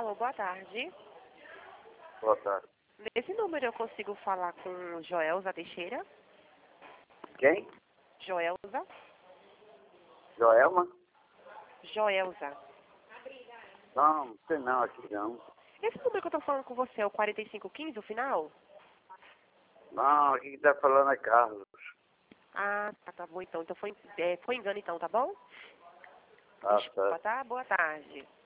Alô, boa tarde. Boa tarde. Nesse número eu consigo falar com Joelza Teixeira? Quem? Joelza? Joelma? Joelza. Não sei não, aqui não. Esse número que eu tô falando com você é o 4515, o final? Não, aqui que tá falando é Carlos. Ah, tá bom então. Então foi engano então, tá bom? Ah, Desculpa, tá. tá? Boa tarde.